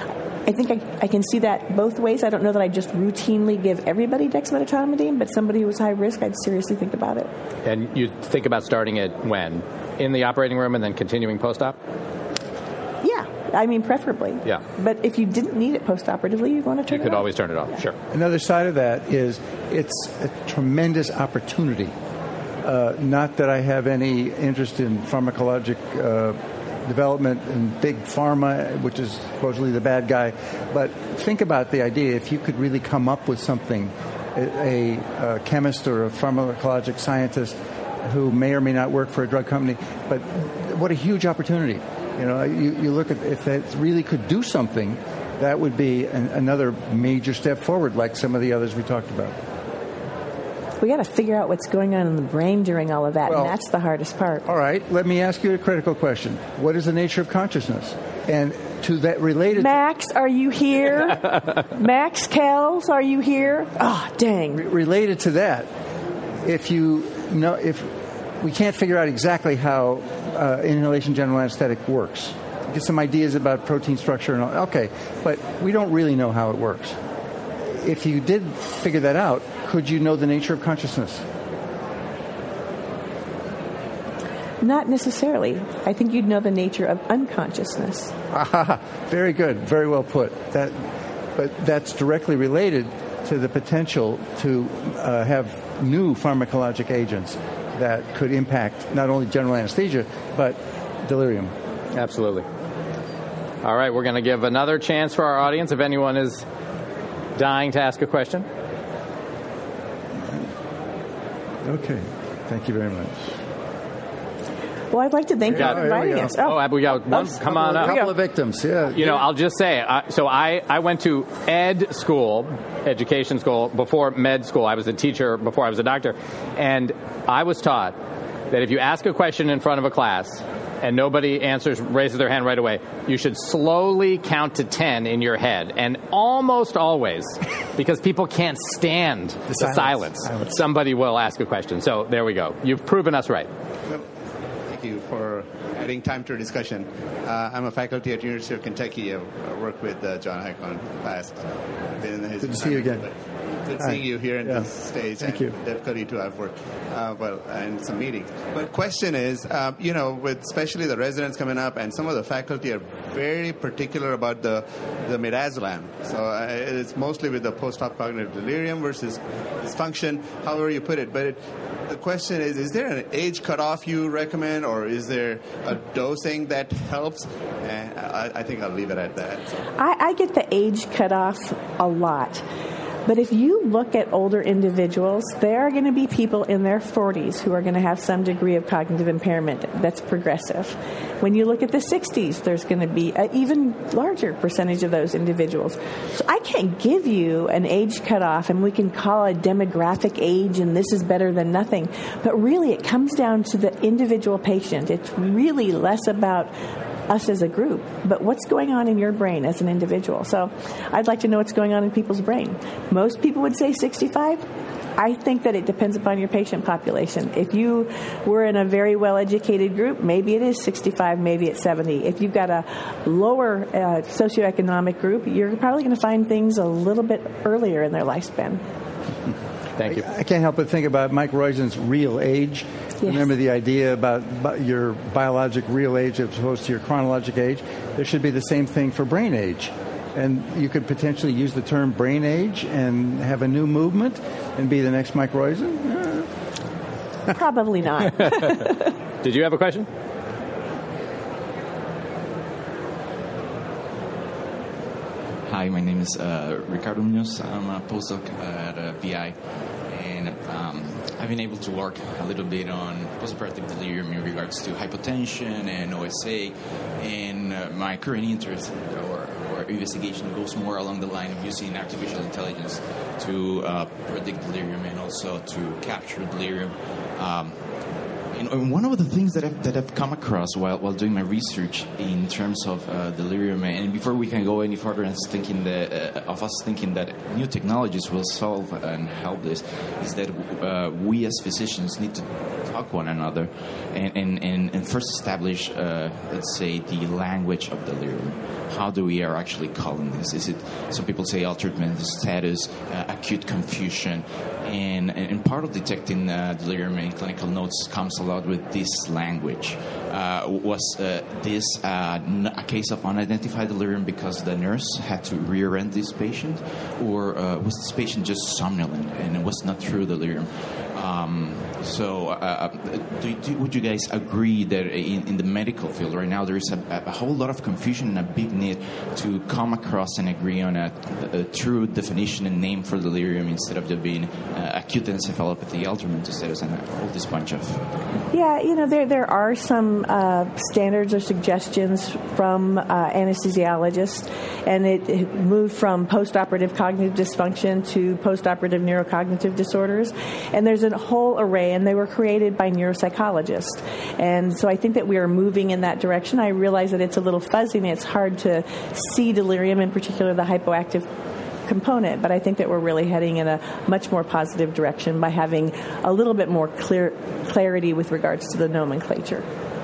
I think I, I can see that both ways. I don't know that I just routinely give everybody dexmedetomidine, but somebody who's high risk, I'd seriously think about it. And you think about starting it when? In the operating room and then continuing post-op? Yeah. I mean, preferably. Yeah. But if you didn't need it post-operatively, you want to turn You it could off. always turn it off, Yeah. sure. Another side of that is it's a tremendous opportunity. Uh, not that I have any interest in pharmacologic uh, development and big pharma, which is supposedly the bad guy, but think about the idea if you could really come up with something, a, a, a chemist or a pharmacologic scientist who may or may not work for a drug company, but what a huge opportunity. You know, you, you look at if that really could do something, that would be an, another major step forward, like some of the others we talked about. We got to figure out what's going on in the brain during all of that, Well, and that's the hardest part. All right, let me ask you a critical question. What is the nature of consciousness? And to that related... Max, are you here? Max Kells, are you here? Oh, dang. Re- related to that, if you know, if we can't figure out exactly how uh, inhalation general anesthetic works, get some ideas about protein structure and all. Okay, but we don't really know how it works. If you did figure that out, could you know the nature of consciousness? Not necessarily. I think you'd know the nature of unconsciousness. Ah, very good, very well put. That, but that's directly related to the potential to uh, have new pharmacologic agents that could impact not only general anesthesia but delirium. Absolutely. All right, we're going to give another chance for our audience if anyone is dying to ask a question. Okay, thank you very much. Well, I'd like to thank you Yeah, for here inviting we go. us. Oh, we got one. Oh, Come on A up. couple of victims, yeah. You know, I'll just say, I, so I, I went to ed school, education school, before med school. I was a teacher before I was a doctor. And I was taught that if you ask a question in front of a class and nobody answers, raises their hand right away, you should slowly count to ten in your head. And almost always, because people can't stand the, silence. silence, Silence. somebody will ask a question. So there we go. You've proven us right. Thank you for adding time to our discussion. Uh, I'm a faculty at University of Kentucky. I worked with uh, John Highcorn in the past. Been in his Good to see you again. Good Hi. seeing you here in Yeah. this stage. Thank and you. Difficulty too. I've worked uh, well in some meetings. But question is, uh, you know, with especially the residents coming up, and some of the faculty are very particular about the the midazolam. So uh, it's mostly with the post-op cognitive delirium versus dysfunction, however you put it. But it, the question is, is there an age cutoff you recommend, or is there a dosing that helps? And I, I think I'll leave it at that. So. I, I get the age cutoff a lot. But if you look at older individuals, there are going to be people in their forties who are going to have some degree of cognitive impairment that's progressive. When you look at the sixties, there's going to be an even larger percentage of those individuals. So I can't give you an age cutoff, and we can call a demographic age, and this is better than nothing. But really, it comes down to the individual patient. It's really less about us as a group, but what's going on in your brain as an individual. So I'd like to know what's going on in people's brain. Most people would say sixty-five. I think that it depends upon your patient population. If you were in a very well-educated group, maybe it is sixty-five, maybe it's seventy. If you've got a lower uh, socioeconomic group, you're probably going to find things a little bit earlier in their lifespan. Thank you. I can't help but think about Mike Roizen's real age. Yes. Remember the idea about bi- your biologic real age as opposed to your chronologic age? There should be the same thing for brain age. And you could potentially use the term brain age and have a new movement and be the next Mike Roizen? Uh. Probably not. Did you have a question? Hi, my name is uh, Ricardo Munoz. I'm a postdoc at uh, V I, and um, I've been able to work a little bit on postoperative delirium in regards to hypotension and O S A, and uh, my current interest or, or investigation goes more along the line of using artificial intelligence to uh, predict delirium and also to capture delirium. Um, And one of the things that I've, that I've come across while, while doing my research in terms of uh, delirium, and before we can go any further, and thinking that uh, of us thinking that new technologies will solve and help this, is that uh, we as physicians need to talk one another and, and, and, and first establish, uh, let's say, the language of delirium. How do we are actually calling this? Is it, some people say altered mental status, uh, acute confusion, and, and part of detecting uh, delirium in clinical notes comes a lot with this language. Uh, was uh, this uh, a case of unidentified delirium because the nurse had to rear-end this patient, or uh, was this patient just somnolent and it was not true delirium? Um, so, uh, do, do, would you guys agree that in, in the medical field right now there is a, a whole lot of confusion and a big need to come across and agree on a, a true definition and name for delirium instead of there being uh, acute encephalopathy, altered mental status, and all this bunch of? Yeah, you know, there there are some uh, standards or suggestions from uh, anesthesiologists, and it, it moved from postoperative cognitive dysfunction to postoperative neurocognitive disorders, and there's a whole array, and they were created by neuropsychologists. And so I think that we are moving in that direction. I realize that it's a little fuzzy and it's hard to see delirium, in particular the hypoactive component, but I think that we're really heading in a much more positive direction by having a little bit more clear clarity with regards to the nomenclature.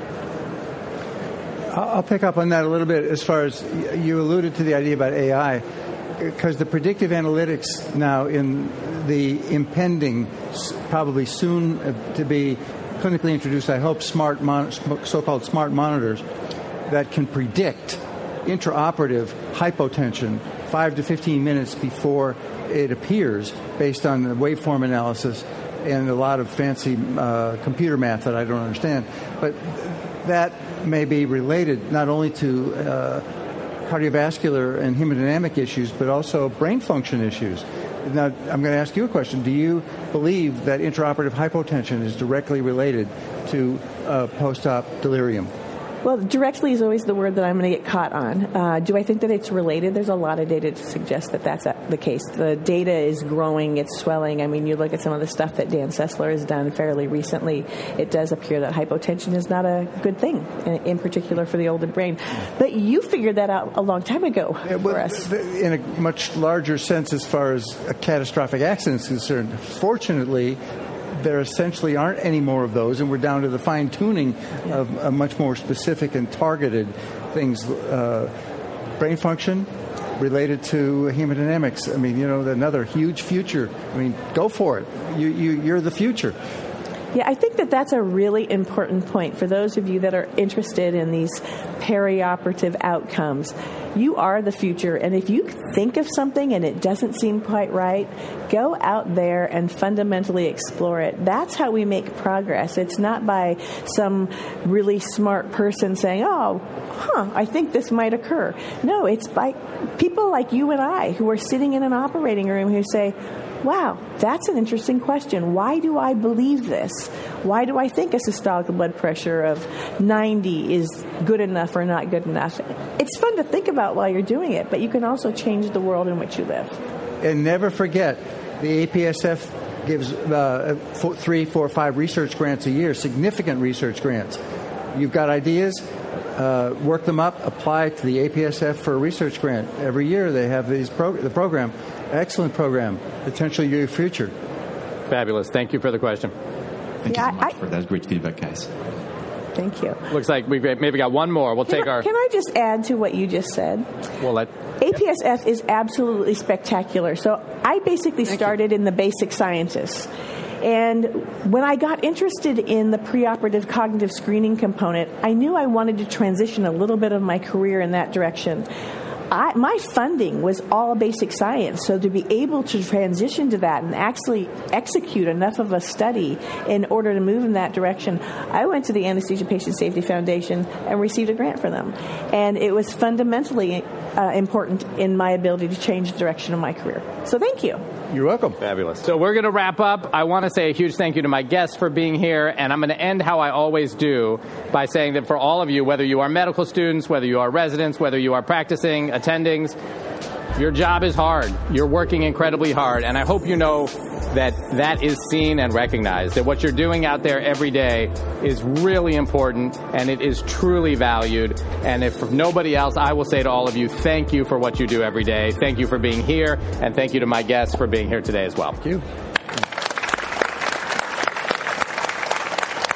I'll pick up on that a little bit as far as you alluded to the idea about A I, because the predictive analytics now in the impending, probably soon to be clinically introduced, I hope, smart mon- so-called smart monitors that can predict intraoperative hypotension five to fifteen minutes before it appears based on the waveform analysis and a lot of fancy uh, computer math that I don't understand. But that may be related not only to uh, cardiovascular and hemodynamic issues, but also brain function issues. Now, I'm going to ask you a question. Do you believe that intraoperative hypotension is directly related to uh, post-op delirium? Well, directly is always the word that I'm going to get caught on. Uh, do I think that it's related? There's a lot of data to suggest that that's the case. The data is growing. It's swelling. I mean, you look at some of the stuff that Dan Sessler has done fairly recently, it does appear that hypotension is not a good thing, in, in particular for the older brain. But you figured that out a long time ago yeah, well, for us. In a much larger sense as far as a catastrophic accident is concerned, fortunately, there essentially aren't any more of those, and we're down to the fine-tuning yeah. of a much more specific and targeted things. Uh, brain function related to hemodynamics. I mean, you know, another huge future. I mean, go for it. You, you, you're the future. Yeah, I think that that's a really important point for those of you that are interested in these perioperative outcomes. You are the future, and if you think of something and it doesn't seem quite right, go out there and fundamentally explore it. That's how we make progress. It's not by some really smart person saying, oh, huh, I think this might occur. No, it's by people like you and I who are sitting in an operating room who say, wow, that's an interesting question. Why do I believe this? Why do I think a systolic blood pressure of ninety is good enough or not good enough? It's fun to think about while you're doing it, but you can also change the world in which you live. And never forget, the A P S F gives uh, four, three, four, five research grants a year, significant research grants. You've got ideas, uh, work them up, apply to the A P S F for a research grant. Every year they have these pro- the program. Excellent program. Potentially your future. Fabulous. Thank you for the question. Thank yeah, you so much I, for that great feedback, guys. Thank you. Looks like we've maybe got one more. We'll can take I, our... Can I just add to what you just said? We'll let... A P S F is absolutely spectacular. So I basically Thank started you. in the basic sciences. And when I got interested in the preoperative cognitive screening component, I knew I wanted to transition a little bit of my career in that direction. I, my funding was all basic science, so to be able to transition to that and actually execute enough of a study in order to move in that direction, I went to the Anesthesia Patient Safety Foundation and received a grant for them. And it was fundamentally uh, important in my ability to change the direction of my career. So thank you. You're welcome. Fabulous. So we're going to wrap up. I want to say a huge thank you to my guests for being here, and I'm going to end how I always do by saying that for all of you, whether you are medical students, whether you are residents, whether you are practicing, attendings, your job is hard. You're working incredibly hard, and I hope you know that that is seen and recognized, that what you're doing out there every day is really important, and it is truly valued. And if nobody else, I will say to all of you, thank you for what you do every day. Thank you for being here, and thank you to my guests for being here today as well. Thank you.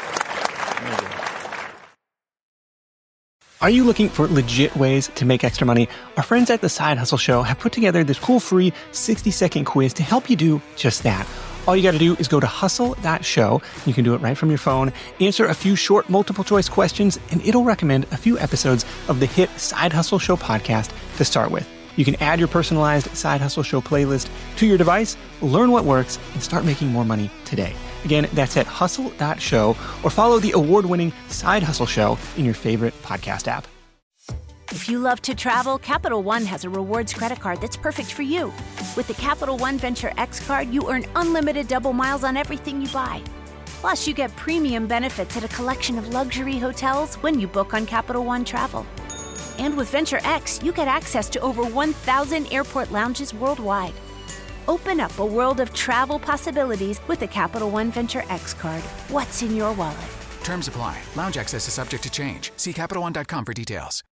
Are you looking for legit ways to make extra money? Our friends at The Side Hustle Show have put together this cool free sixty-second quiz to help you do just that. All you got to do is go to hustle dot show. You can do it right from your phone. Answer a few short multiple-choice questions, and it'll recommend a few episodes of the hit Side Hustle Show podcast to start with. You can add your personalized Side Hustle Show playlist to your device, learn what works, and start making more money today. Again, that's at hustle dot show, or follow the award-winning Side Hustle Show in your favorite podcast app. If you love to travel, Capital One has a rewards credit card that's perfect for you. With the Capital One Venture X card, you earn unlimited double miles on everything you buy. Plus, you get premium benefits at a collection of luxury hotels when you book on Capital One Travel. And with Venture X, you get access to over one thousand airport lounges worldwide. Open up a world of travel possibilities with the Capital One Venture X card. What's in your wallet? Terms apply. Lounge access is subject to change. See Capital One dot com for details.